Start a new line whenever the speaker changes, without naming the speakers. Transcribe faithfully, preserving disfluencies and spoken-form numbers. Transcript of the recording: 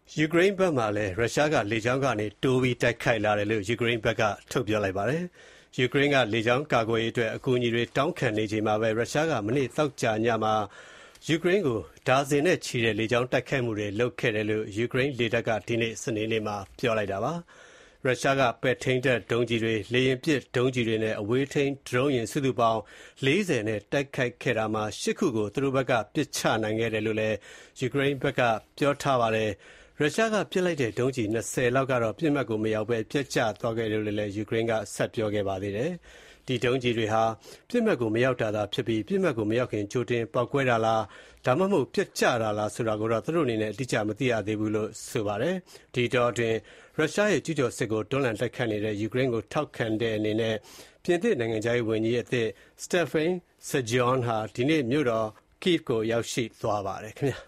ယူကရိန်းဘက်မှာလည်းရုရှားကလေကြောင်းကနေတိုးပြီးတိုက်ခိုက်လာတယ်လို့ယူကရိန်းဘက်ကထုတ်ပြောလိုက်ပါတယ်။ယူကရိန်းကလေကြောင်းကာကွယ်ရေးအတွက်အကူအညီတွေတောင်းခံနေချိန်မှာပဲရုရှားကမနေ့သောကြာညမှာယူကရိန်းကိုဒါဇင်နဲ့ချီတဲ့လေကြောင်းတိုက်ခိုက်မှုတွေလုပ်ခဲ့တယ်လို့ယူကရိန်းလေတပ်ကဒီနေ့စနေနေ့မှာပြောလိုက်တာပါ။ရုရှားကပဲ့ထိန်းတပ်ဒုံးကျည်တွေ၊လေယာဉ်ပစ်ဒုံးကျည်တွေနဲ့အဝေးထိန်းဒရုန်းယာဉ်စုစုပေါင်းလေးဆယ်နဲ့တိုက်ခိုက်ခဲ့တာမှာရှစ်ခုကိုသူတို့ဘက်ကပစ်ချနိုင်ခဲ့တယ်လို့လည်းယူကရိန်းဘက်ကပြောထားပါတယ်။ရုရှားကပစ်လိုက်တဲ့ဒုံးကျည်၂၀လောက်ကတော့ပစ်မှတ်ကိုမရောက်ဘဲပျက်ကျသွားခဲ့တယ်လို့လည်းယူကရိန်းကဆက်ပြောခဲ့ပါသေးတယ်။ဒီဒုံးကျည်တွေဟာပစ်မှတ်ကိုမရောက်တာသာဖြစ်ပြီးပစ်မှတ်ကိုမရောက်ခင်ကြိုတင်ပေါက်ကွဲတာလားဒါမှမဟုတ်ပျက်ကျတာလားဆိုတာကိုတော့သူတို့အနေနဲ့အတိအကျမသိရသေးဘူးလို့ဆိုပါတယ်။ဒီတော့တွင်ရုရှားရဲ့ကျူးကျော်စစ်ကိုတွန်းလှန်တိုက်ခိုက်နေတဲ့ယူကရိန်းကိုထောက်ခံတဲ့အနေနဲ့ပြင်သစ်နိုင်ငံခြားရေးဝန်ကြီးအသစ် Stéphane Séjourné ဟာဒီနေ့မြို့တော် Kyiv ကိုရောက်ရှိသွားပါတယ်ခင်ဗျာ။